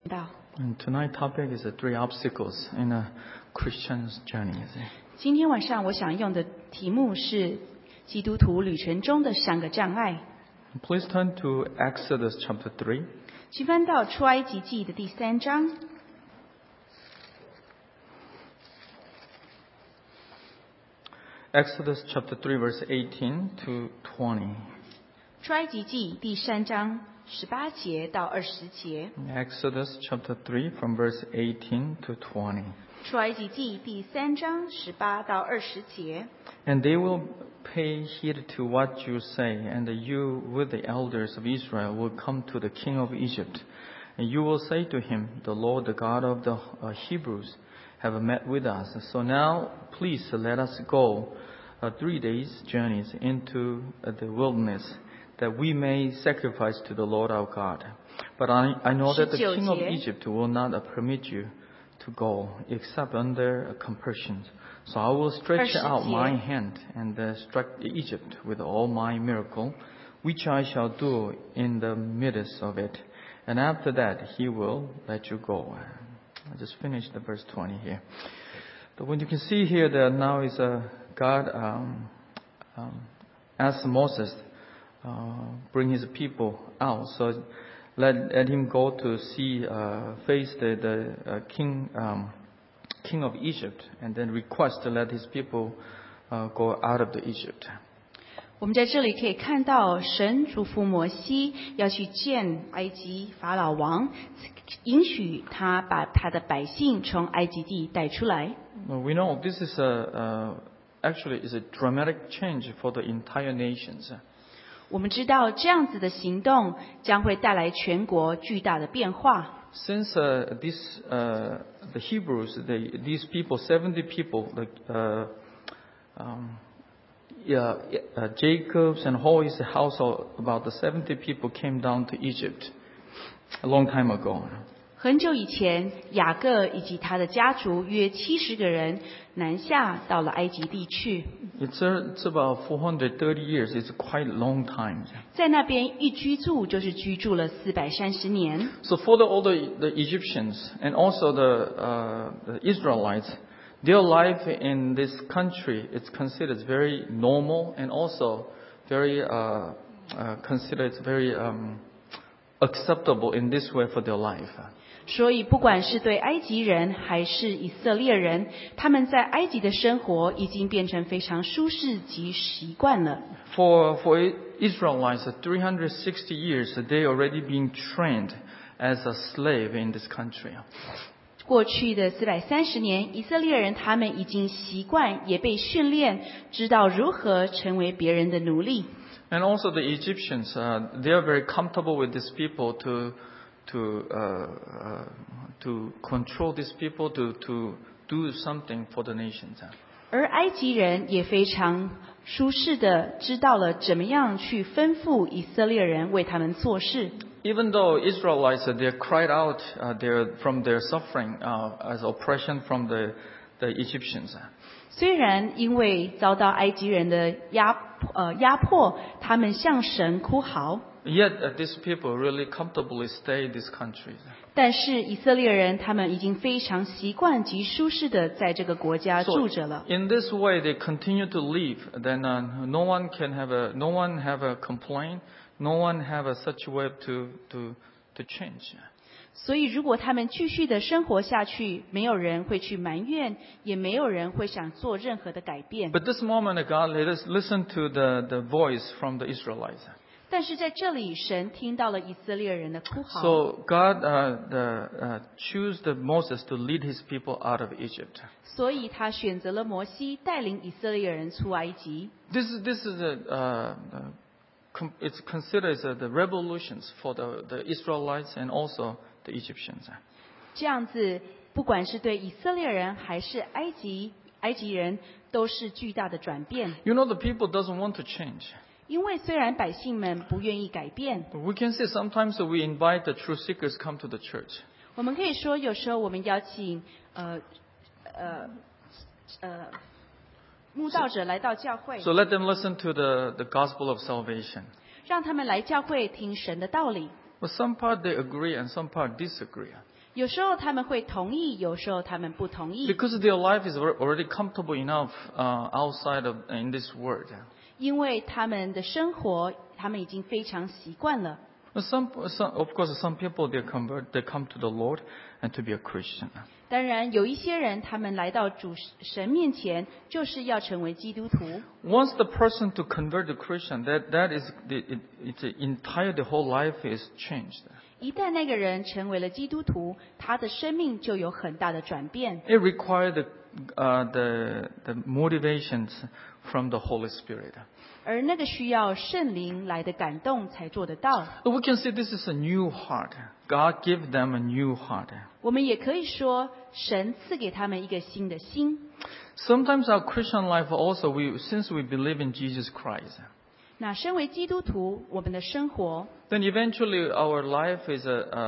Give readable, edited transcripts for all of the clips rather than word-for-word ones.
道。 And tonight's topic is the 3 obstacles in a Christian's journey. 今天晚上我想用的题目是基督徒旅程中的3个障碍。 Please turn to Exodus chapter 3. 请翻到出埃及记的第3章。 Exodus chapter 3 verse 18 to 20. 出埃及记第3章18节到20节。 Exodus chapter 3 from verse 18 to 20. 出埃及记第3章18到20节。 And they will pay heed to what you say, and you with the elders of Israel will come to the king of Egypt. And you will say to him, The Lord, the God of the Hebrews, have met with us. So now, please let us go 3 days' journeys into the wilderness, that we may sacrifice to the Lord our God. But I know that the king of Egypt will not permit you to go, except under compulsion. So I will stretch out my hand and strike Egypt with all my miracle, which I shall do in the midst of it. And after that, he will let you go. I just finished the verse 20 here. But when you can see here that now is God asked Moses bring his people out. So let him go to see, face the king of Egypt, and then request to let his people go out of the Egypt. 我们在这里可以看到，神嘱咐摩西要去见埃及法老王，允许他把他的百姓从埃及地带出来。 We know this is actually is a dramatic change for the entire nations. 我们知道这样子的行动将会带来全国巨大的变化。 Since the Hebrews, these people, 70 people, Jacob's and whole his household, about the 70 people came down to Egypt a long time ago. 很久以前，雅各以及他的家族约70个人南下到了埃及地去。 It's about 430 years. It's quite a long time. 在那边一居住就是居住了430年。 So for all the Egyptians and also the Israelites, their life in this country is considered very normal and also very considered very acceptable in this way for their life. 所以不管是对埃及人还是以色列人，他们在埃及的生活已经变成非常舒适及习惯了。 For Israelites, 360 years, they already been trained as a slave in this country. 过去的430年，以色列人他们已经习惯，也被训练，知道如何成为别人的奴隶。 And also the Egyptians, they are very comfortable with these people to control these people, to do something for the nations. 而埃及人也非常舒适的知道了怎么样去吩咐以色列人为他们做事。 Even though Israelites, they cried out from their suffering as oppression from the Egyptians. 虽然因为遭到埃及人的压迫，他们向神哭嚎。 Yet these people really comfortably stay in these countries. 但是以色列人他们已经非常习惯及舒适的在这个国家住着了。 In this way, they continue to live. Then no one have a complaint. No one have such a way to change. 所以如果他们继续的生活下去，没有人会去埋怨，也没有人会想做任何的改变。 But this moment, God let us listen to the voice from the Israelites. 但是在这里，神听到了以色列人的哭嚎。 So God chose Moses to lead His people out of Egypt. 所以他选择了摩西带领以色列人出埃及。 This is it's considered as the revolutions for the Israelites and also the Egyptians. 这样子，不管是对以色列人还是埃及人，都是巨大的转变。 You know, the people doesn't want to change. 因为虽然百姓们不愿意改变， We can say sometimes we invite the truth seekers come to the church. 我们可以说，有时候我们邀请慕道者来到教会， So let them listen to the gospel of salvation. 让他们来教会听神的道理。 But some part they agree and some part disagree. 有时候他们会同意，有时候他们不同意， Because their life is already comfortable enough outside of in this world. 因为他们的生活，他们已经非常习惯了。 Of course, some people they come to the Lord and to be a Christian. 当然，有一些人他们来到主神面前，就是要成为基督徒。 Once the person to convert to Christian, that is it's entire the whole life is changed. 一旦那个人成为了基督徒，他的生命就有很大的转变。 It requires the motivations from the Holy Spirit. 而那个需要圣灵来的感动才做得到。 We can say this is a new heart. God gave them a new heart. 我们也可以说，神赐给他们一个新的心。 Sometimes our Christian life also, since we believe in Jesus Christ, 那身为基督徒，我们的生活 then eventually our life is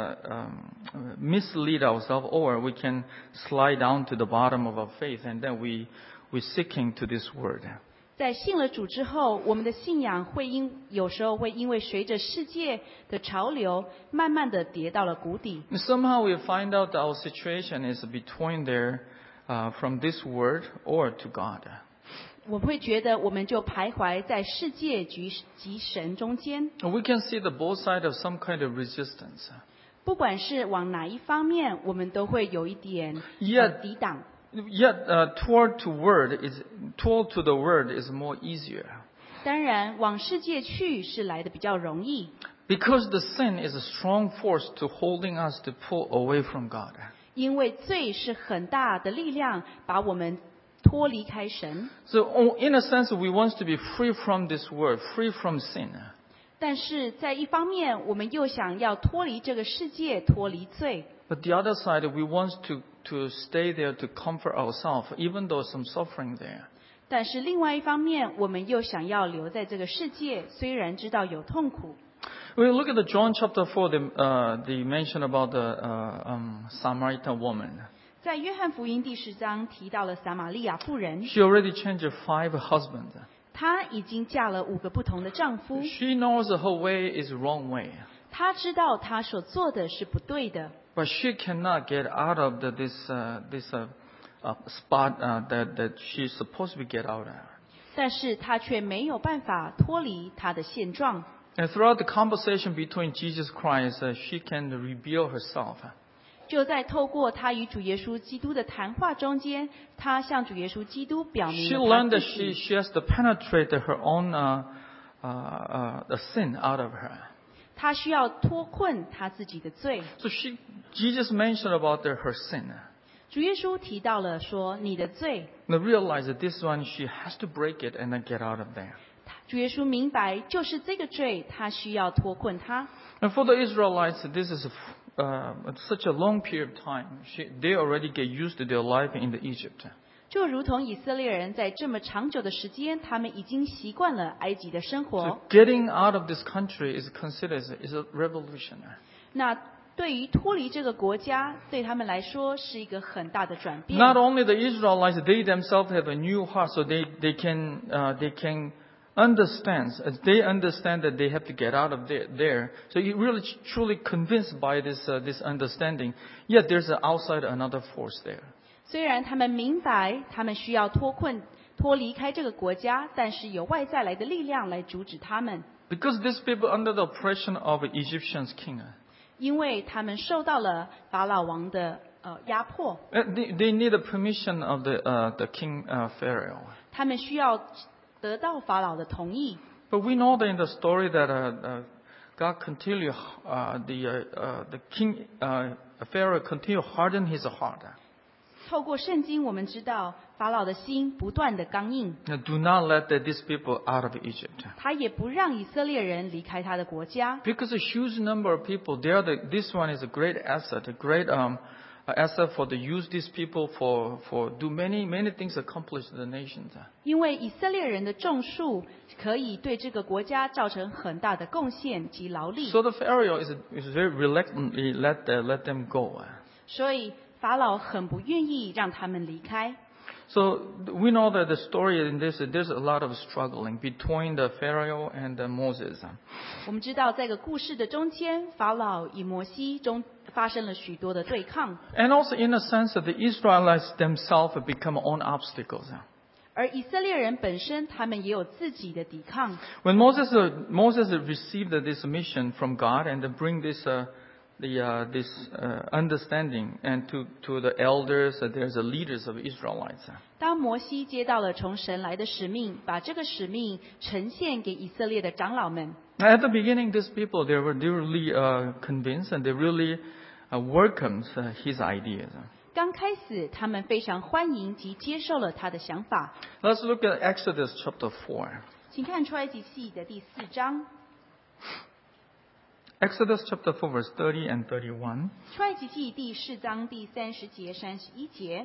mislead ourselves, or we can slide down to the bottom of our faith, and then we're seeking to this word. 在信了主之后，我们的信仰有时候会因为随着世界的潮流，慢慢的跌到了谷底。 Somehow we find out that our situation is between there from this word or to God. 我们会觉得我们就徘徊在世界及神中间， We can see the both sides of some kind of resistance. 不管是往哪一方面，我们都会有一点抵挡。 Yet toward to the word is more easier. 当然，往世界去是来的比较容易， Because the sin is a strong force to holding us to pull away from God. 因为罪是很大的力量，把我们脱离开神。 So in a sense, we want to be free from this world, free from sin. 但是在一方面，我们又想要脱离这个世界，脱离罪。 But the other side, we want to stay there to comfort ourselves, even though some suffering there. 但是另外一方面，我们又想要留在这个世界，虽然知道有痛苦。 We look at the John chapter 4, the mention about the Samaritan woman. 在约翰福音第10章提到了撒玛利亚妇人， She already changed 5 husbands. 她已经嫁了5个不同的丈夫， She knows her way is wrong way. 她知道她所做的是不对的， But she cannot get out of this spot that she's supposed to get out of. 但是她却没有办法脱离她的现状。 And throughout the conversation between Jesus Christ, she can reveal herself. 就在透过她与主耶稣基督的谈话中间，她向主耶稣基督表 She 明了她 learned 自 that 己。 she has to penetrate her own the sin out of her. 她需要脱困她自己的罪。 So Jesus mentioned about her sin. 主耶稣提到了说你的罪， And realize that this one she has to break it and then get out of there. 主耶稣明白就是这个罪，他需要脱困他。 And for the Israelites, this is such a long period of time. They already get used to their life in the Egypt. 就如同以色列人在这么长久的时间，他们已经习惯了埃及的生活。 So getting out of this country is considered is a revolution. 那对于脱离这个国家，对他们来说是一个很大的转变。 Not only the Israelites, they themselves have a new heart, so they can understand. They understand that they have to get out of there. So you really truly convinced by this understanding. Yet there's outside another force there. 虽然他们明白他们需要脱离开这个国家，但是有外在来的力量来阻止他们， Because these people under the oppression of Egyptian's king. 因为他们受到了法老王的压迫， They need the permission of the king Pharaoh. 他们需要得到法老的同意。 But we know that in the story that God continued, the king Pharaoh continued harden his heart. 透过圣经，我们知道法老的心不断的刚硬， Do not let these people out of Egypt. 他也不让以色列人离开他的国家。 Because a huge number of people, this one is a great asset, a great asset for to use these people for do many things accomplish the nations. 因为以色列人的众数可以对这个国家造成很大的贡献及劳力， So the Pharaoh is very reluctantly let them go. 所以法老很不愿意让他们离开。 So we know that the story in this, there's a lot of struggling between the Pharaoh and Moses. 我们知道，在这个故事的中间，法老与摩西中发生了许多的对抗， And also in a sense that the Israelites themselves have become own obstacles. 而以色列人本身，他们也有自己的抵抗。 When Moses received this mission from God and to bring this understanding and to the elders, there's the leaders of Israelites. 当摩西接到了从神来的使命，把这个使命呈现给以色列的长老们。 At the beginning, these people they were really convinced and they really welcomed his ideas. 刚开始，他们非常欢迎及接受了他的想法。 Let's look at Exodus chapter 4. 请看出埃及记的第4章， Exodus chapter 4 verse 30 and 31. 出埃及记第4章第30节、31节。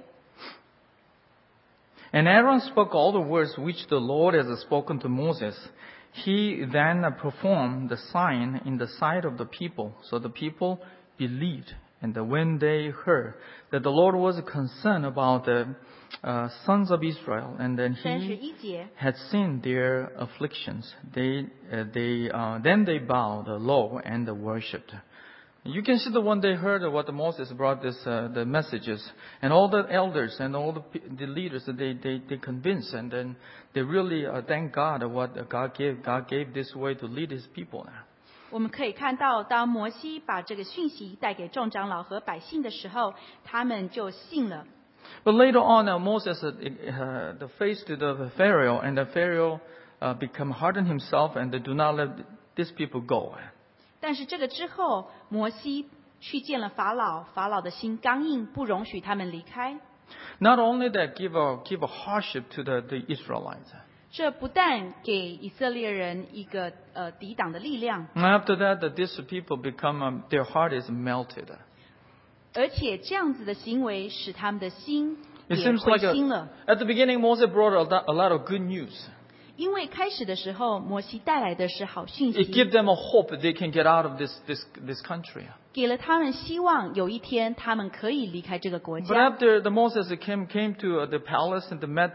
And Aaron spoke all the words which the Lord has spoken to Moses. He then performed the sign in the sight of the people. So the people believed. And when they heard that the Lord was concerned about the sons of Israel, and then He 31节， had seen their afflictions, then they bowed low and worshipped. You can see that when they heard what Moses brought the messages, and all the elders and all the leaders, they convinced, and then they really thank God what God gave this way to lead His people. 我们可以看到，当摩西把这个讯息带给众长老和百姓的时候，他们就信了。 But later on, Moses faced the Pharaoh, and the Pharaoh become hardened himself, and they do not let these people go. 但是这个之后，摩西去见了法老，法老的心刚硬，不容许他们离开。 Not only that, give a hardship to the Israelites. 这不但给以色列人一个抵挡的力量， After that, these people become their heart is melted. 而且这样子的行为使他们的心 It 也 seems 灰 like 心了。 at the beginning, Moses brought a lot of good news. 因为开始的时候，摩西带来的是好讯 It 息， gives them a hope that they can get out of this country. 给了他们希望，有一天他们可以离开这个国 But 家。 after the Moses came to the palace and met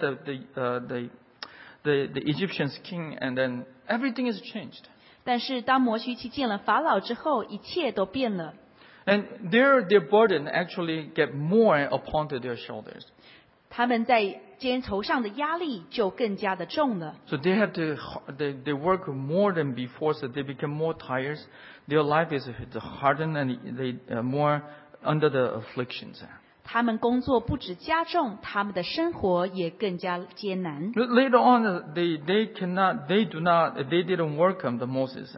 the Egyptian's king, and then everything is changed. 但是当摩西去见了法老之后，一切都变了。 And their burden actually get more upon to their shoulders. 他们在肩头上的压力就更加的重了。 So they have to they work more than before, so they become more tired. Their life is hardened, and they more under the afflictions. 他们工作不止加重，他们的生活也更加艰难。 Later on, they didn't welcome the Moses.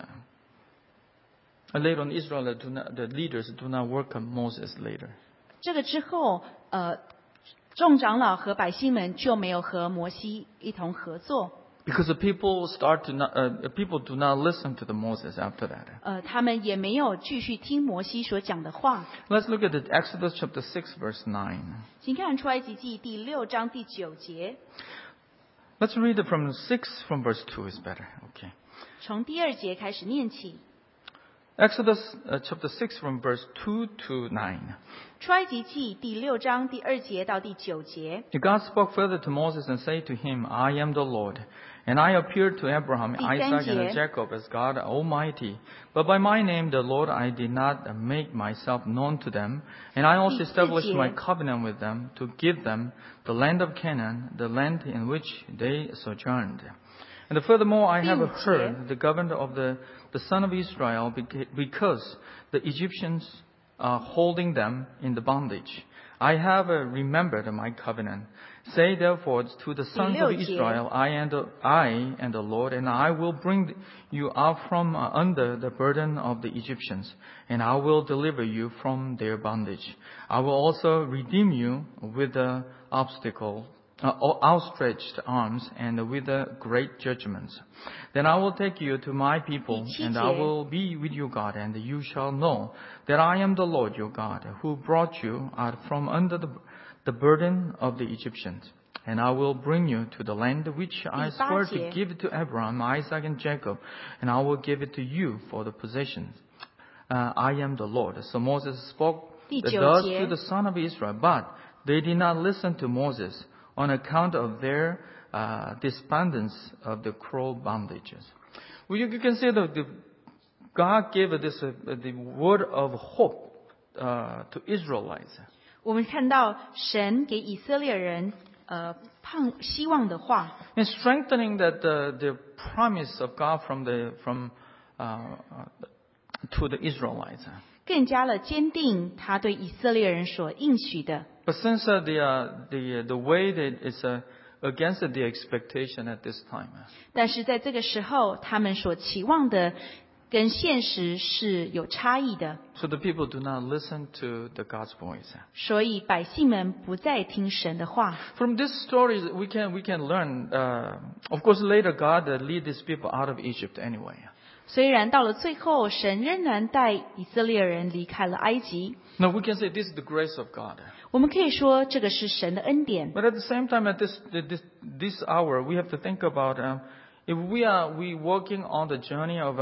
Later on, Israel the leaders do not welcome Moses later. 这个之后，众长老和百姓们就没有和摩西一同合作。 Because the people people do not listen to the Moses after that. 他们也没有继续听摩西所讲的话。 Let's look at the Exodus chapter 6 verse 9. 请看出埃及记第6章第9节， Let's read it from 6 from verse 2 is better. Okay. 从第2节开始念起。 Exodus chapter 6 from verse 2 to 9. 出埃及记第6章第2节到第9节。 God spoke further to Moses and said to him, I am the Lord. And I appeared to Abraham, Isaac, and Jacob as God Almighty. But by my name, the Lord, I did not make myself known to them. And I also established my covenant with them to give them the land of Canaan, the land in which they sojourned. And furthermore, I have heard the governor of the son of Israel because the Egyptians are holding them in the bondage. I have remembered my covenant. Say therefore to the sons of Israel, I am the Lord, and I will bring you out from under the burden of the Egyptians, and I will deliver you from their bondage. I will also redeem you with the outstretched arms and with great judgments. Then I will take you to my people, and I will be with you, God, and you shall know that I am the Lord your God, who brought you out from under the burden of the Egyptians. And I will bring you to the land which I swore to give to Abraham, Isaac, and Jacob, and I will give it to you for the possession. I am the Lord. So Moses spoke thus to the son of Israel, but they did not listen to Moses on account of their despondence of the cruel bondages. Well, you can say that God gave the word of hope to Israelites. 我们看到神给以色列人希望的话， And strengthening the promise of God to the Israelites. 更加了坚定他对以色列人所应许的。 But since the way that is against the expectation at this time. 但是在这个时候，他们所期望的跟现实是有差异的， So the people do not listen to the God's voice. 所以百姓们不再听神的话。 From this story, we can learn. Of course, later God lead these people out of Egypt anyway. 虽然到了最后，神仍然带以色列人离开了埃及， Now we can say this is the grace of God. 我们可以说这个是神的恩典。 But at the same time, at this hour, we have to think about if we working on the journey of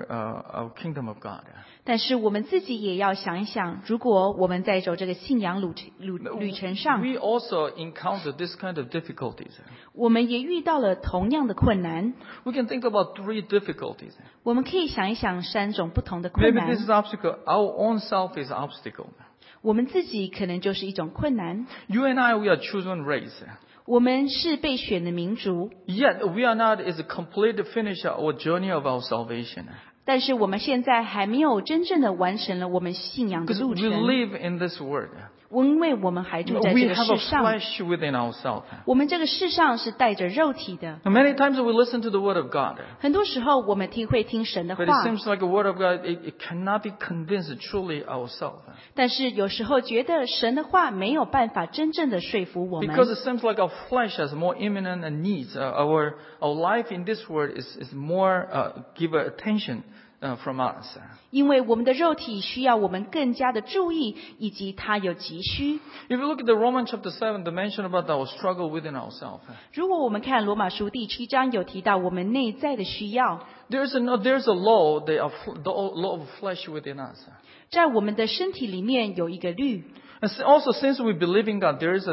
our kingdom of God. 但是我们自己也要想一想，如果我们在走这个信仰旅程上， We also encounter this kind of difficulties. 我们也遇到了同样的困难。 We can think about 3 difficulties. 我们可以想一想3种不同的困 Maybe this 难。 is obstacle. Our own self is obstacle. 我们自己可能就是一种困难。 You and I, we are chosen race. 我们是被选的民族， Yet we are not is a complete finish our journey of our salvation. 但是我们现在还没有真正的完成了我们信仰的 Because 路 we 程， live in this world. 因为我们还住在 We 这个 have a 世上。 flesh within ourselves. 我们这个世上是带着肉体的， And many times we listen to the word of God. 很多时候我们会听神的 But it 话， seems like the word of God, it cannot be convinced truly ourselves. 但是有时候觉得神的话没有办法真正的说服我们， Because it seems like our flesh has more imminent needs. Our life in this world is more give attention from us. 因为我们的肉体需要我们更加的注意，以及它有急需。 If you look at the Romans chapter 7, the mention about our struggle within ourselves. 如果我们看罗马书第7章有提到我们内在的需要， There's a law, the law of flesh within us. 在我们的身体里面有一个律。 And also, since we believe in God, there is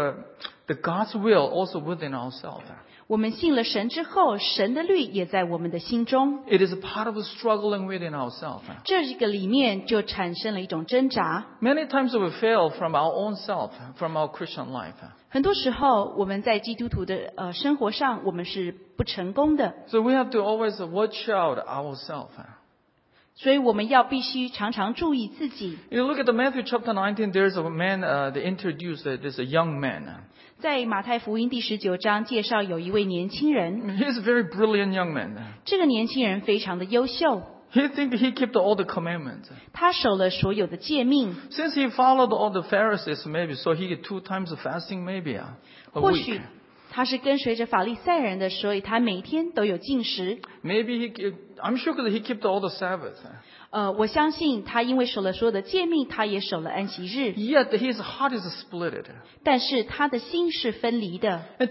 the God's will also within ourselves. 我们信了神之后，神的律也在我们的心中。 It is a part of struggling within ourselves. 这个里面就产生了一种挣扎。 Many times we fail from our own self, from our Christian life. 很多时候，我们在基督徒的生活上，我们是不成功的。 So we have to always watch out ourselves. 所以我们必须常常注意自己。 You look at the Matthew chapter 19, there's a man, they introduced there's a young man. 在马太福音第19章介绍有一位年轻人， He's a very brilliant young man. 这个年轻人非常的优秀， He think he kept all the commandments. 他守了所有的诫命。 Since he followed all the Pharisees, maybe, so he get 2 times fasting, maybe a 或 week. 许他是跟随着法利赛人的，所以他每天都有禁食。 Maybe I'm sure that he kept all the Sabbath. 我相信他因为守了所有的诫命，他也守了安息日， Yet his heart is split. 但是他的心是分离的。 And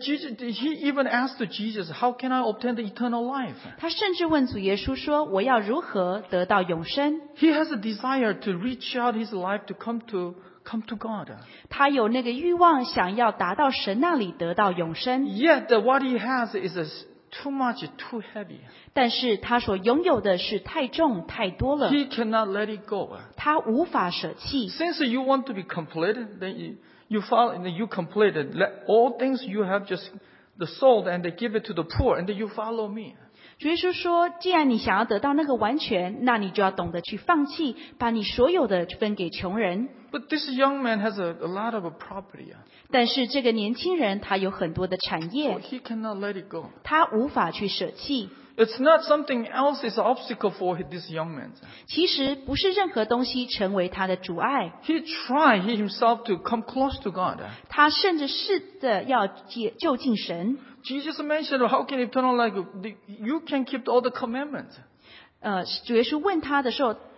he even asked Jesus, how can I obtain the eternal life? 他甚至问主耶稣说：“我要如何得到永生 He has a desire to reach out his life to come to God. ？” 他有那个欲望，想要达到神那里得到永生， Yet what he has is too much, too heavy. 但是他所拥有的是太重太多了， He cannot let it go. 他无法舍弃。 Since you want to be complete, then you complete it. Let all things you have just the soul and they give it to the poor and then you follow me. 主耶稣说：“既然你想要得到那个完全，那你就要懂得去放弃，把你所有的分给穷人。” But this young man has a lot of property. 但是这个年轻人他有很多的产 So 业， he cannot let it go. 他无法去舍弃。 It's not something else is an obstacle for this young man. 其实不是任何东西成为他的阻碍， He tried himself to come close to God. 他甚至试着要就近神。 Jesus mentioned, how can eternal life, you can keep all the commandments. 主耶稣问他的时候，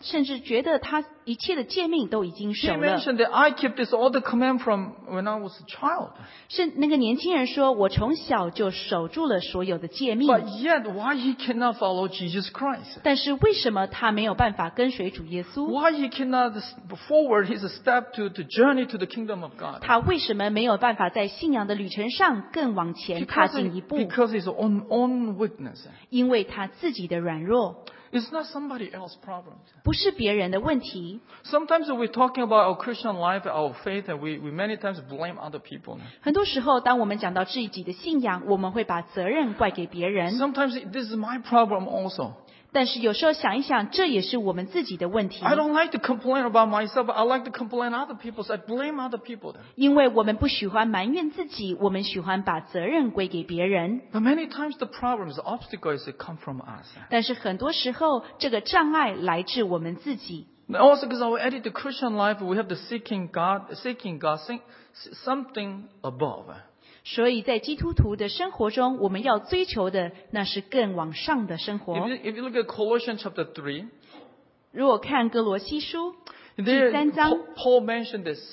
甚至觉得他一切的诫命都已经 He 守了。 mentioned that I kept this all the command from when I was a child. 是那个年轻人说，我从小就守住了所有的诫命。 But yet, why he cannot follow Jesus Christ? 但是为什么他没有办法跟随主耶稣？ Why he cannot forward his step to journey to the kingdom of God? 他为什么没有办法在信仰的旅程上更往前踏进一步？ Because his own weakness. 因为他自己的软弱， It's not somebody else's problem. 不是别人的问题。 Sometimes we're talking about our Christian life, our faith, and we many times blame other people. 很多时候，当我们讲到自己的信仰，我们会把责任怪给别人。 Sometimes this is my problem also. 但是有时候想一想，这也是我们自己的问题。 I don't like to complain about myself, but I like to complain other people. So I blame other people. 因为我们不喜欢埋怨自己，我们喜欢把责任归给别人。 But many times the problems, the obstacles, they come from us. 但是很多时候，这个障碍来自我们自己。 Also, because our attitude to Christian life, we have the seeking God, something above. 所以在基督徒的生活中，我们要追求的那是更往上的生活。 If you look at Colossians chapter 3, 如果看哥罗西书 there 第3章， Paul mentioned that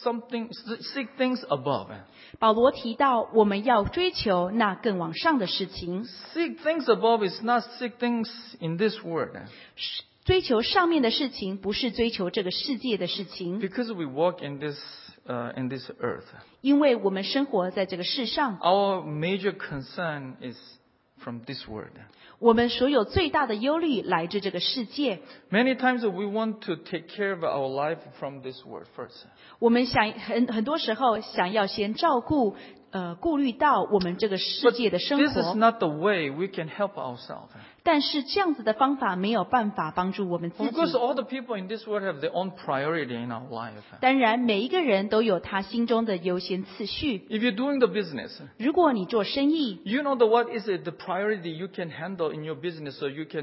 seek things above. 保罗提到我们要追求那更往上的事情。 Seek things above is not seek things in this world. 追求上面的事情，不是追求这个世界的事情。 Because we walk in this earth. 因为我们生活在这个世上， Our major concern is from this world. 我们所有最大的忧虑来自这个世界。 Many times we want to take care of our life from this world first. 我们很多时候想要先照顾顾虑到我们这个世界的生 This is 活， not the way we can help ourselves. 但是这样子的方法没有办法帮助我们自 Because 己。 all the people in this world have their own priority in our life. 当然，每一个人都有他心中的优先次序。 If you're doing the business, 如果你做生意， you know what is the priority you can handle in your business so your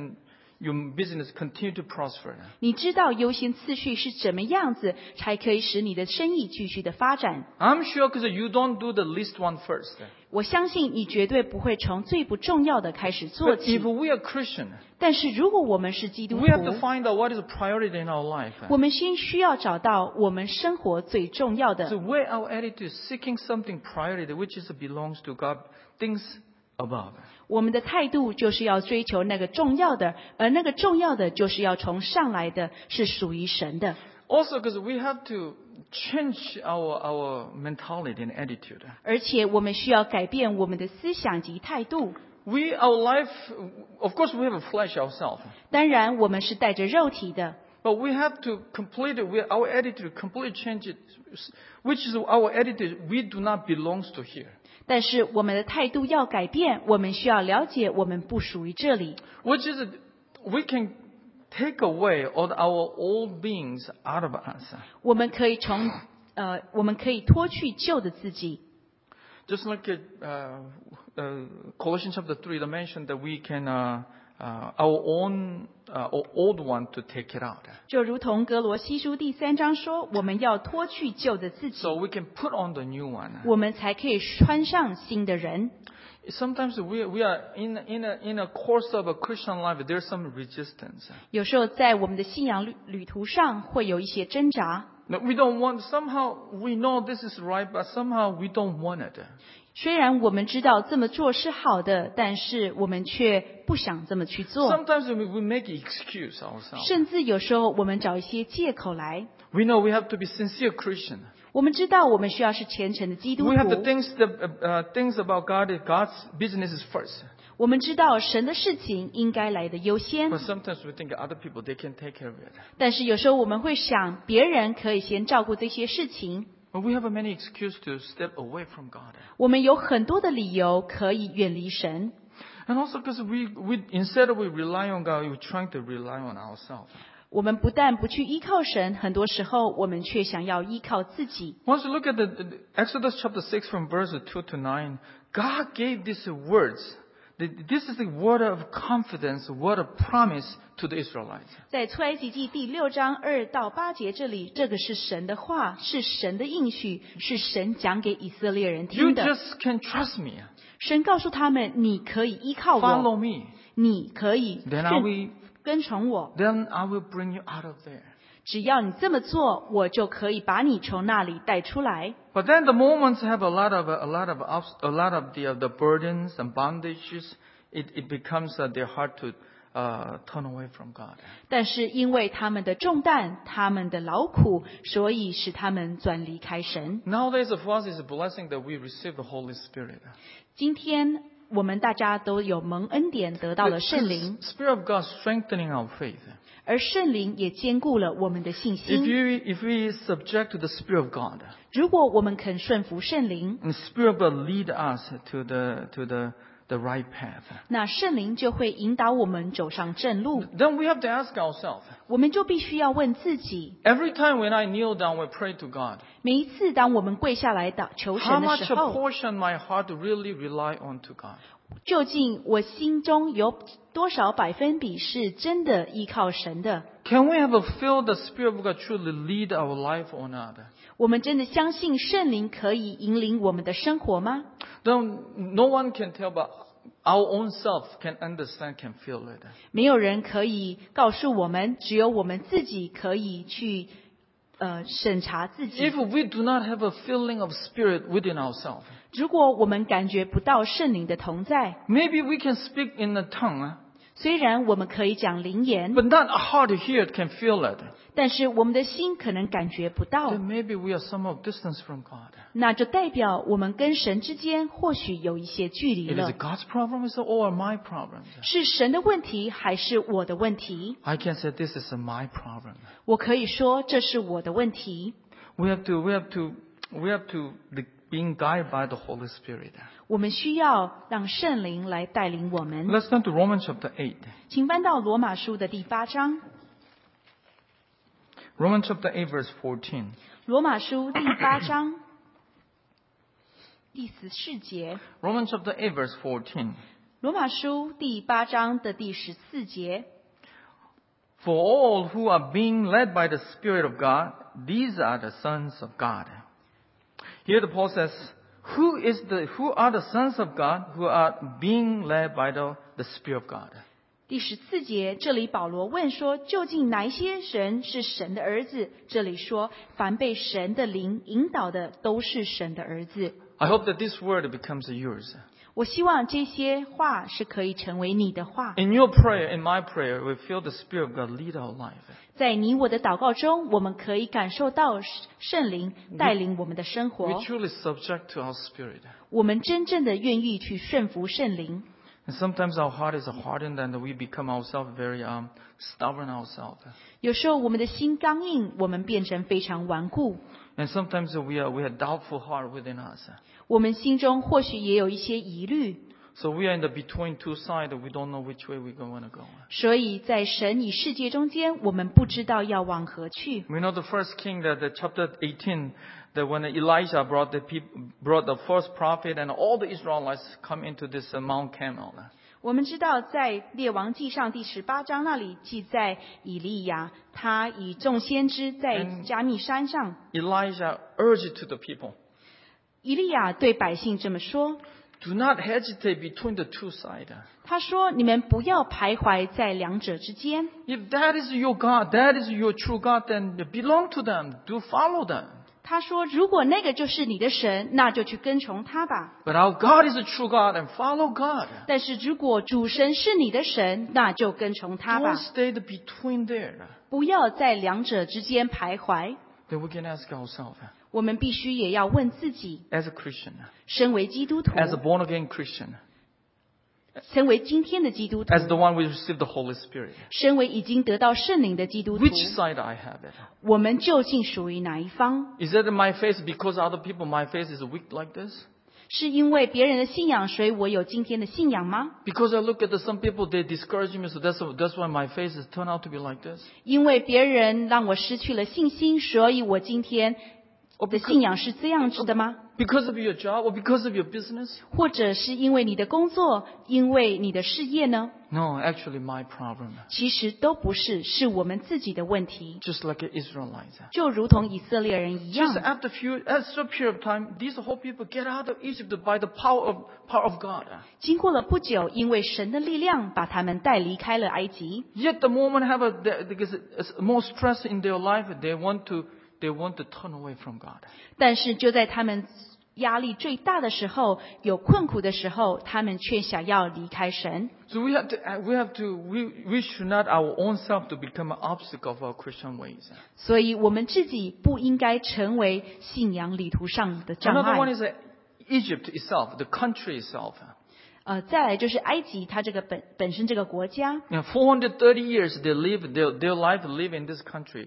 business continue to prosper. 你知道优先次序是怎么样子，才可以使你的生意继续的发展。 I'm sure because you don't do the least one first. 我相信你绝对不会从最不重要的开始做 But 起 if。we are Christian, 但是如果我们是基督 we have to 徒， find out what is the priority in our life. 我们先需要找到我们生活最重要 So 的。 where our attitude is seeking something priority which is belongs to God, things above. 我们的态度就是要追求那个重要的，而那个重要的就是要从上来的，是属于神的。 Also, because we have to change our mentality and attitude. 而且我们需要改变我们的思想及态度。 Our life, of course, we have a flesh ourselves, 当然，我们是带着肉体的， but we have to our attitude completely change it, which is our attitude. We do not belongs to here. 但是我们的态度要改变，我们需要了解我们不属于这里。 Which is we can take away all our old beings out of us. 我们可以脱去旧的自己。 Just like Colossians chapter 3, they mentioned that we can our own old one to take it out, 就如同哥罗西书第3章说，我们要脱去旧的自己， so we can put on the new one. 我们才可以穿上新的人。 Sometimes we are in a course of a Christian life. There's some resistance. 有时候在我们的信仰旅途上会有一些挣扎。 No, we don't want. Somehow we know this is right, but somehow we don't want it. 虽然我们知道这么做是好的，但是我们却不想这么去做。 Sometimes we make excuse ourselves. 甚至有时候我们找一些借口来。 We know we have to be sincere Christian. 我们知道我们需要是虔诚的基督 We have the 徒。 things about God. God's business is first. 我们知道神的事情应该来的优先。 But sometimes we think other people they can take care of it. 但是有时候我们会想，别人可以先照顾这些事情。 But we have many excuses to step away from God. 我们有很多的理由可以远离神。 And also because we instead of we rely on God, we're trying to rely on ourselves. 我们不但不去依靠神，很多时候我们却想要依靠自己。 Once you look at the Exodus chapter 6 from verse 2 to 9, God gave these words. This is the word of confidence, word of promise to the Israelites. 在出埃及记第6章2到8节这里，这个是神的话，是神的应许，是神讲给以色列人 You 听的。 just can trust me. 神告诉他们，你可以依靠 Follow 我， me. 你可以 Then I will 跟从我。 then I will bring you out of there. 只要你这么做，我就可以把你从那里带出来。 But then the moments have a lot of the burdens and bondages. It becomes they're hard to turn away from God. 但是因为他们的重担，他们的劳苦，所以使他们转离开神。 Nowadays, for us, it's a blessing that we receive the Holy Spirit. 今天我们大家都有蒙恩典，得到了圣灵， The Spirit of God strengthening our faith. 而圣灵也坚固了我们的信心。 If we subject to the Spirit of God, 如果我们肯顺服圣灵， and the Spirit of God lead us to the right path, 那圣灵就会引导我们走上正路。 then we have to ask ourselves, 我们就必须要问自己， every time when I kneel down, we pray to God, 每一次当我们跪下来求 how 神的 much 时 a 候， portion my heart really rely on to God? 究竟我心中有多少百分比是真的依靠神的？ Can we ever feel the Spirit of God truly lead our life or not? 我们真的相信圣灵可以引领我们的生活吗？ No one can tell, but our own self can understand, can feel it. 没有人可以告诉我们，只有我们自己可以去审查自己。 If we do not have a feeling of Spirit within ourselves, 如果我们感觉不到圣灵的同在， maybe we can speak in a tongue, 虽然我们可以讲灵言， but not a heart to hear it can feel it. 但是我们的心可能感觉不到， Then maybe we are somewhat distance from God. 那就代表我们跟神之间或许有一些距离 It is 了。 God's problem or my problem? 是神的问题还是我的问题？ I can say this is my problem. 我可以说这是我的问题。 We have to being guided by the Holy Spirit. 我们需要让圣灵来带领我们。 Let's turn to Romans chapter 8. 请翻到罗马书的第8章， Romans chapter 8 verse 14. 罗马书第8章第14节。 Romans chapter 8 verse 14. 罗马书第8章的第14节。 For all who are being led by the Spirit of God, these are the sons of God. Here the Paul says, who are the sons of God who are being led by the Spirit of God? 第14节，这里保罗问说，究竟哪一些人是神的儿子？这里说，凡被神的灵引导的，都是神的儿子。 I hope that this word becomes yours. 我希望这些话是可以成为你的话。 In your prayer, in my prayer, we feel the Spirit of God lead our life. 在你我的祷告中，我们可以感受到圣灵带领我们的生 We 活。 truly subject to our spirit. 我们真正的愿意去顺服圣灵。 And sometimes our heart is hardened and we become ourselves very stubborn ourselves. 有时候我们的心刚硬，我们变成非常顽固。 And sometimes we have doubtful heart within us. 我们心中或许也有一些疑虑， So we are in the between two sides. We don't know which way we're going to go. 所以在神与世界中间，我们不知道要往何去。 We know the first king that the chapter 18, that when Elijah brought the first prophet and all the Israelites come into this Mount Carmel. 我们知道，在列王记上第18章那里记载，以利亚他与众先知在加密山上， Elijah urged to the people, 以利亚对百姓这么说， do not hesitate between the two sides. 他说：“你们不要徘徊在两者之间。 If that is your God, that is your true God, then belong to them. Do follow them. 他说：“如果那个就是你的神，那就去跟从他吧。 But our God is a true God and follow God. 但是如果主神是你的神，那就跟从他吧， Don't stay between there. 不要在两者之间徘徊。” Then we can ask ourselves, 我们必须也要问自己， as a Christian, 身为基督徒， as a born again Christian, 身为今天的基督徒， as the one who received the Holy Spirit, 身为已经得到圣灵的基督徒， which side I have it? 我们究竟属于哪一方？ Is that my faith because other people, my faith is weak like this? 是因为别人的信仰，所以我有今天的信仰吗？ Because I look at some people, they discourage me, so that's why my faith has turned out to be like this. 因为别人让我失去了信心，所以我今天的信仰是这样子的吗？ Because of your job or because of your business? 或者是因为你的工作，因为你的事业呢？ No, actually my problem. 其实都不是，是我们自己的问题。 Just like the Israelites. 就如同以色列人一 Just 样， after a short period of time, these whole people get out of Egypt by the power of God. 经过了不久，因为神的力量把他们带离开了埃及。 Yet the moment because more stress in their life, they want to turn away from God. 但是就在他们压力最大的时候，有困苦的时候，他们却想要离开神。 So we should not our own self to become an obstacle of our Christian ways. 所以我们自己不应该成为信仰旅途上的障 Another one 碍。 is Egypt itself, the country itself. 再来就是埃及，它这个本身这个国家， 430 years their life live in this country.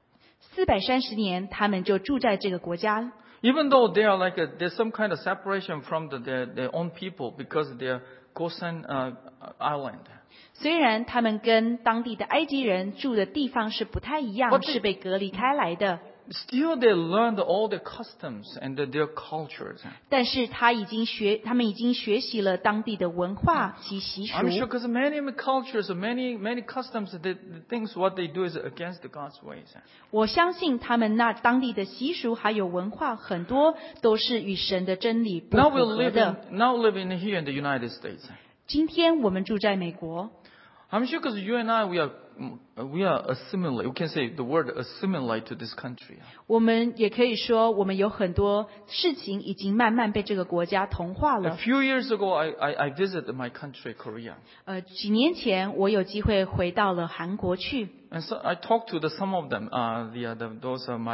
430年，他们就住在这个国家。 Even though they are there's some kind of separation from their own people because they are Gosen Island. 虽然他们跟当地的埃及人住的地方是不太一样， But they- 是被隔离开来的， Still they learned all their customs and their cultures. 但是他们已经学习了当地的文化及习俗。 I'm sure because many cultures, many customs, the things what they do is against God's ways. 我相信他们那当地的习俗还有文化，很多都是与神的真理不 Now 符 we 合 live 的。 here in the United States. 今天我们住在美国， I'm sure because you and I we are assimilate. We can say the word assimilate to this country. 我们也可以说，我们有很多事情已经慢慢被这个国家同化 A 了。 few years ago, I visited my country, Korea. 几年前我有机会回到了韩国去， And so I talked to some of them. Those are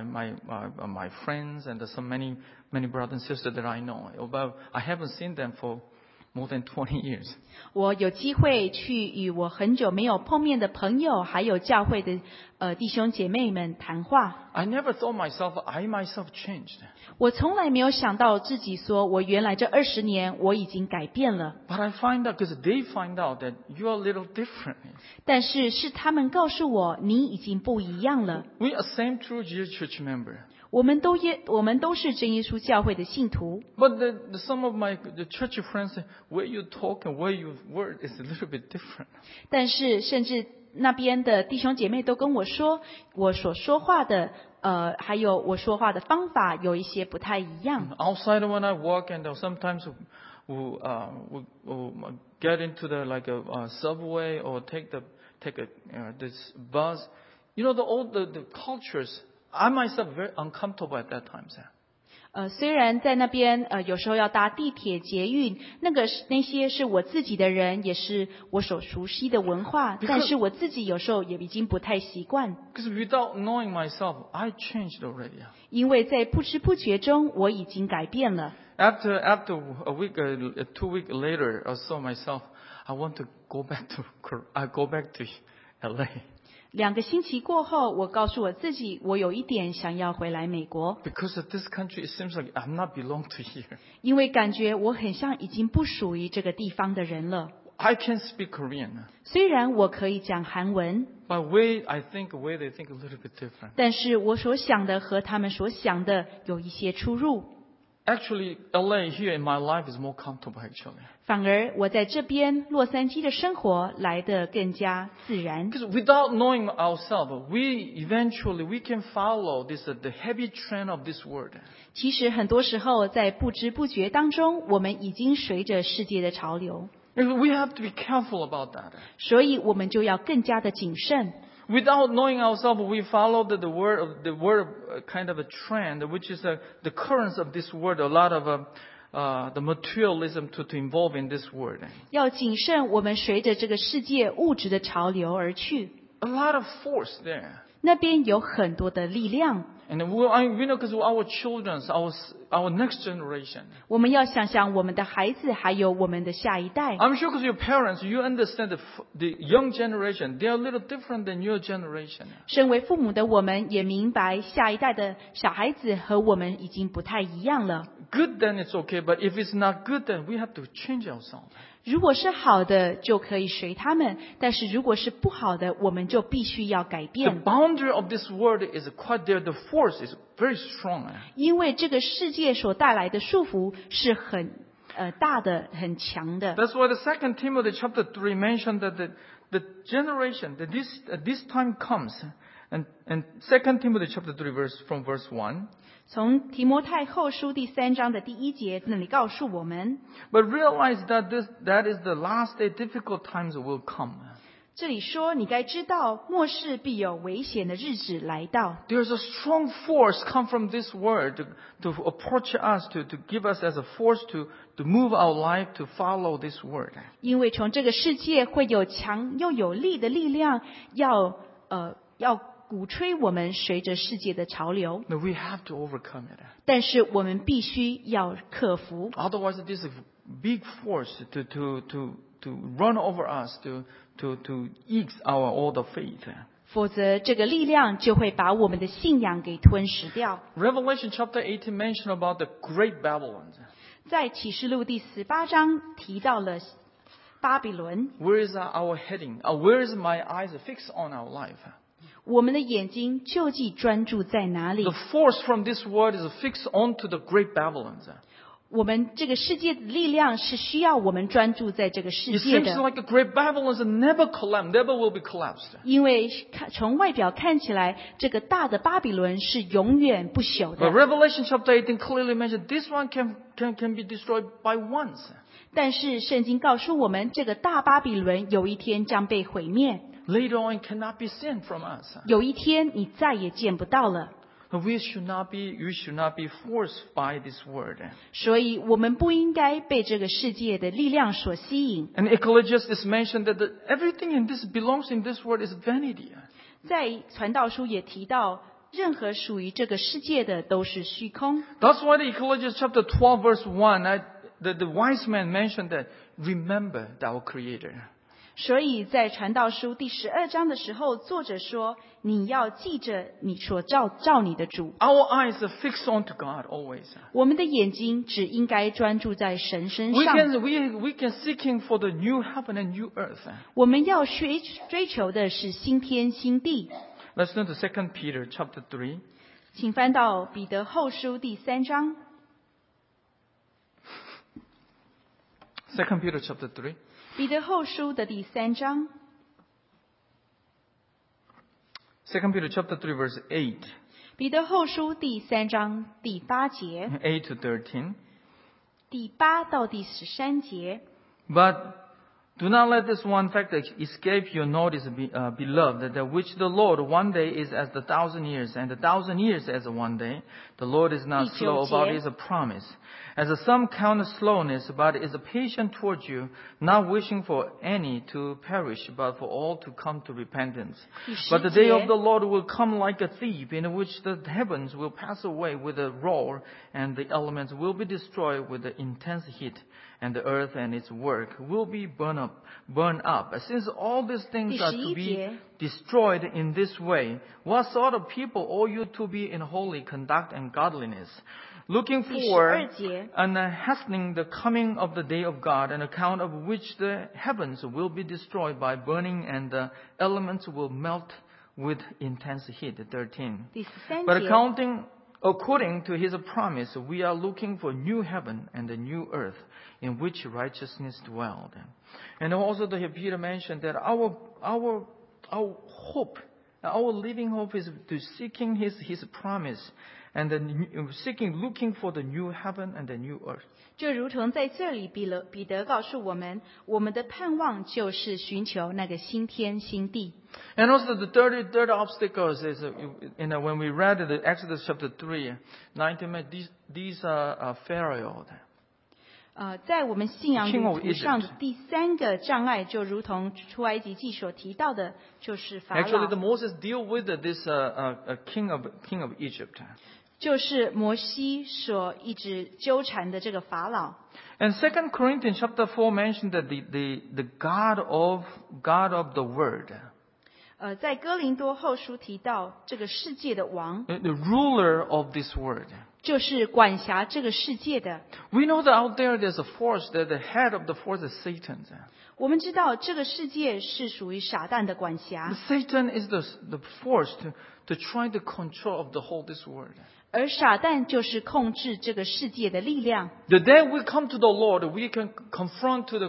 my friends and many brothers and sisters that I know. But I haven't seen them for more than 20 years. 我有机会去与我很久没有碰面的朋友，还有教会的弟兄姐妹们谈话。 I never thought I myself changed. 我从来没有想到自己说，我原来这20年我已经改变了。 But I find out because they find out that you are a little different. 但是是他们告诉我，你已经不一样了。 We are same true Jesus church member. 我们都是真耶稣教会的信徒。 But some of the church friends, where you talk and where you word is a little bit different. 但是甚至那边的弟兄姐妹都跟我说，我所说话的还有我说话的方法有一些不太一样。 Outside when I walk and sometimes we get into a subway or take this bus. You know all the cultures. I myself very uncomfortable at that time. 虽然在那边有时候要搭地铁、捷运，那些是我自己的人，也是我所熟悉的文化，但是我自己有时候也已经不太习惯。 Because without knowing myself, I changed already. 因为在不知不觉中，我已经改变了。 After a week, 2 weeks later, I saw myself. I want to go back to LA. 2个星期过后，我告诉我自己，我有一点想要回来美国， Because of this country, it seems like I'm not belong to here. 因为感觉我很像已经不属于这个地方的人了。 I can speak Korean, 虽然我可以讲韩文， but way they think a little bit different. 但是我所想的和他们所想的有一些出入。 Actually, LA here in my life is more comfortable actually. 反而我在这边洛杉矶的生活来得更加自然。 Because without knowing ourselves, we can follow the heavy trend of this world. 其实很多时候在不知不觉当中，我们已经随着世界的潮流， We have to be careful about that. 所以我们就要更加的谨慎。 Without knowing ourselves, we follow the word kind of a trend, which is the currents of this world. A lot of the materialism to involve in this world. 要谨慎，我们随着这个世界物质的潮流而去， A lot of force there. 那边有很多的力量。 And we know because our children, our next generation. 我们要想想我们的孩子，还有我们的下一代。 I'm sure because your parents, you understand the young generation, they are a little different than your generation. 身为父母的我们也明白，下一代的小孩子和我们已经不太一样了。 Good then it's okay, but if it's not good then we have to change ourselves. 如果是好的，就可以随他们；但是如果是不好的，我们就必须要改 The 变。 boundary of this world is quite there. The force is very strong. 因为这个世界所带来的束缚是很大的、很强的。 That's why the 2 Timothy chapter 3 mentioned that the generation, that this time comes. And 2 Timothy chapter 3 from verse 1. 从提摩太后书第3章的第1节那里告诉我们， But realize that that is the last day, difficult times will come. 这里说你该知道，末世必有危险的日子来到。 There's a strong force come from this word to approach us, to give us as a force to move our life to follow this word. 因为从这个世界会有强又有力的力量，要鼓吹我们随着世界的潮流。 No, we have to overcome it. 但是我们必须要克服， Otherwise, this is a big force to run over us, to eat our all the faith. 否则这个力量就会把我们的信仰给吞噬掉。 Revelation chapter 18 mentioned about the great Babylon. 在启示录第18章提到了巴比伦， Where is our heading? Where is my eyes fixed on our life? 我们的眼睛究竟专注在哪里 The？ force from this word is fixed onto the great Babylon. 我们这个世界的力量是需要我们专注在这个世 It 界 seems 的， like a great Babylon never will be collapsed. 因为从外表看起来，这个大的巴比伦是永远不朽 But 的。 Revelation chapter 18 clearly mentioned this one can be destroyed by once. 但是圣经告诉我们，这个大巴比伦有一天将被毁灭， Later on, it cannot be seen from us. 有一天你再也见不到了。 You should not be forced by this word. 所以我们不应该被这个世界的力量所吸引。 And Ecclesiastes mentioned that everything in this belongs in this word is vanity. 在传道书也提到，任何属于这个世界的都是虚空。 That's why the Ecclesiastes chapter 12 verse 1, the wise man mentioned that remember our Creator. 所以在传道书第12章的时候，作者说：“你要记着你所造你的主。 Our eyes are fixed onto God always. 我们的眼睛只应该专注在神身 We 上。 can seeking for the new heaven and new earth. 我们要追求的是新天新地。 Let's turn to 2 Peter chapter 3. 请翻到彼得后书第3章。 2 Peter chapter 3. 彼得后书的第3章。 2 Peter chapter 3 verse 8. 彼得后书第3章第8节， 8 to 13. 第8到第13节。 But do not let this one fact escape your notice, beloved, that which the Lord one day is as 1,000 years, and 1,000 years as one day. The Lord is not slow about his promise, as some count slowness, but is patient towards you, not wishing for any to perish, but for all to come to repentance. But the day of the Lord will come like a thief, in which the heavens will pass away with a roar, and the elements will be destroyed with the intense heat, and the earth and its work will be burned up. Since all these things are to be destroyed in this way, what sort of people ought you to be in holy conduct and godliness, looking for and hastening the coming of the day of God, on account of which the heavens will be destroyed by burning, and the elements will melt with intense heat. 13. But according to his promise, we are looking for new heaven and a new earth in which righteousness dwelled. And also Peter mentioned that our hope, our living hope is to seeking his promise, and looking for the new heaven and the new earth. 就如同在这里，彼得告诉我们，我们的盼望就是寻求那个新天新地。 And also the third obstacle is, when we read the Exodus chapter 3, 19, these are Pharaoh. 在我们信仰旅途上的第3个障碍，就如同出埃及记所提到的，就是法老。 Actually, the Moses deal with this king of Egypt. 就是摩西所一直纠缠的这个法老。 And 2 Corinthians chapter 4 mentioned that the God of the Word. 在哥林多后书提到这个世界的王， The ruler of this world. 就是管辖这个世界的。 We know that out there there's a force, that the head of the force is Satan. 我们知道这个世界是属于撒旦的管辖。 Satan is the force to try to control of the whole this world. 而撒旦就是控制这个世界的力量。 The day we come to the Lord, we can confront the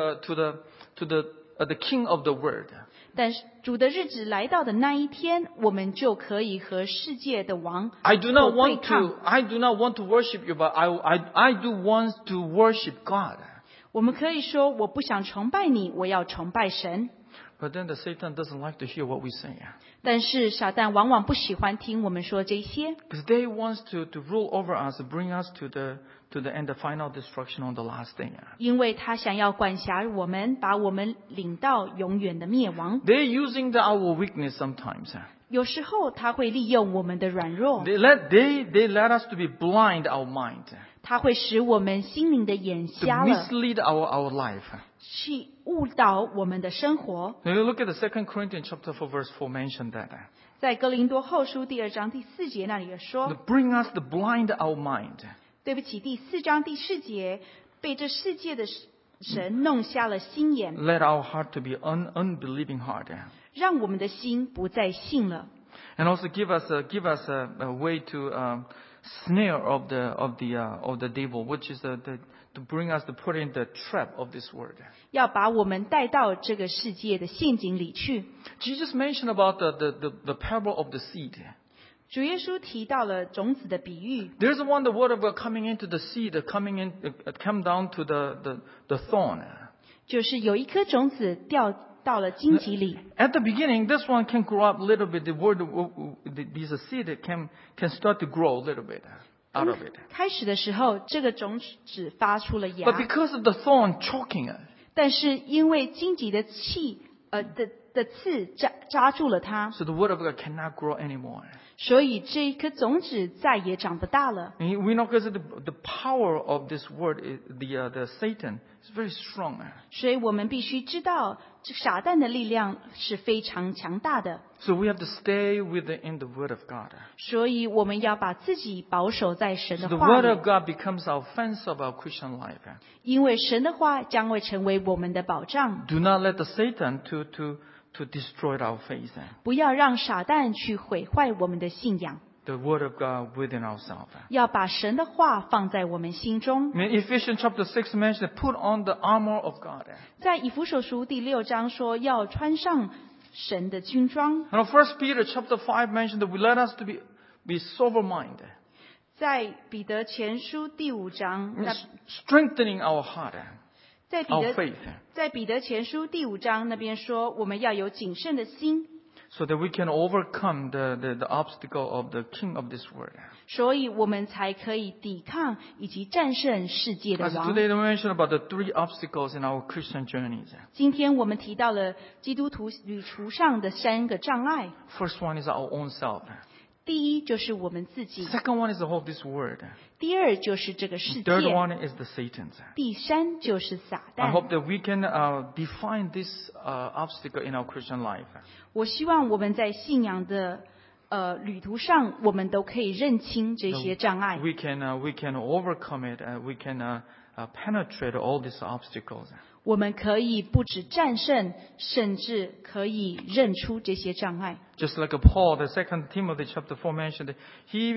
king of the world. 但是主的日子来到的那一天，我们就可以和世界的王 I do not 做对 want 抗。 to worship you, but I do want to worship God. 我们可以说，我不想崇拜你，我要崇拜神。 But then the Satan doesn't like to hear what we say. 但是撒旦往往不喜欢听我们说这些， Because they want to rule over us, bring us to the end, the final destruction on the last day. 因为他想要管辖我们，把我们领到永远的灭亡。 They're using our weakness sometimes. 有时候他会利用我们的软弱， They let us to be blind our mind, 他会使我们心灵的眼 to 瞎了， mislead our life. 去误导我们的生活。 Now you look at the 2 Corinthians chapter 4 verse 4 mentioned that. 在哥林多后书第2章第4节那里有说， Bring us to blind our mind. 对不起，第4章第4节，被这世界的神弄瞎了心眼， Let our heart to be unbelieving heart. 让我们的心不再信了。 And also give us a way to snare of the devil, which is to bring us to put in the trap of this world. 要把我们带到这个世界的陷阱里去。 Jesus mentioned about the parable of the seed. 主耶稣提到了种子的比喻， There's one the word of God coming into the seed, come down to the thorn. 就是有一颗种子掉到了荆棘里。 At the beginning, this one can grow up a little bit. This seed can start to grow a little bit out of it. 开始的时候，这个种子发出了 But 芽， because of the thorn choking it, 但是因为荆棘的刺扎住了它， so the word of God cannot grow anymore. 所以这一颗种子再也长不大了。 And we know because the power of this word, the Satan, is very strong. 所以我们必须知道，这撒旦的力量是非常强大的。 So we have to stay within the word of God. 所以我们要把自己保守在神 So 的 the 话 word 里， of God becomes our fence of our Christian life. 因为神的话将会成为我们的保障。 Do not let the Satan to destroy our faith. 不要让撒旦去毁坏我们的信仰， The word of God within ourselves. 要把神的话放在我们心中。 In Ephesians chapter 6 mentioned, put on the armor of God. 在以弗所书第6章说，要穿上神的军装。 And 1 Peter chapter 5 mentioned that we let us to be sober minded, 在彼得前书第5章， strengthening our heart, 在彼 our 得 faith, 在彼得前书第5章那边说，我们要有谨慎的心， so that we can overcome the obstacle of the king of this world. 所以我们才可以抵抗以及战胜世界的 As 王。 today we mentioned about the 3 obstacles in our Christian journeys. 今天我们提到了基督徒旅途上的3个障碍。 First one is our own self. 第一就是我们自己， Second one is the whole of this world. 第二就是这个世 Third 界， one is the Satan's. 第三就是撒 I 旦。 hope that we can define this obstacle in our Christian life. 我希望我们在信仰的旅途上，我们都可以认清这些障碍。 We can overcome it. We can penetrate all these obstacles. 我们可以不止战胜，甚至可以认出这些障碍。 Just like Paul, the 2 Timothy chapter 4 mentioned, he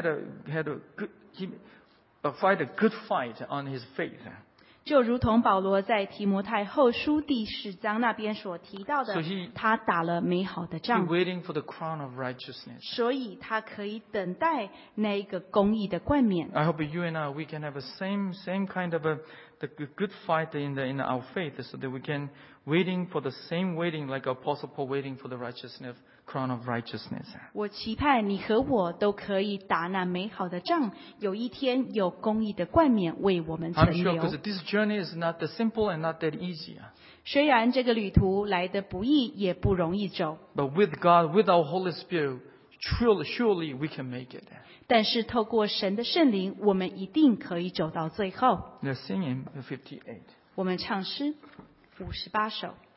fight a good fight on his faith. 就如同保罗在提摩太后书第10章那边所提到的 So he， 他打了美好的 He's 仗， waiting for the crown of righteousness. 所以他可以等待那一个公义的冠冕。 I hope you and I, we can have the same kind of the good fight in our faith, so that we can waiting for the same waiting like Apostle Paul waiting for the righteousness, crown of righteousness. 我期盼你和我都可以打那美好的仗，有一天有公义的冠冕为我们 I'm 存 sure 留。 because this journey is not that simple and not that easy. 虽然这个旅途来得不易，也不容易走， But with God, with our Holy Spirit, surely we can make it. 但是透过神的圣灵，我们一定可以走到最后。 Let's sing in 58. 我们唱诗58首。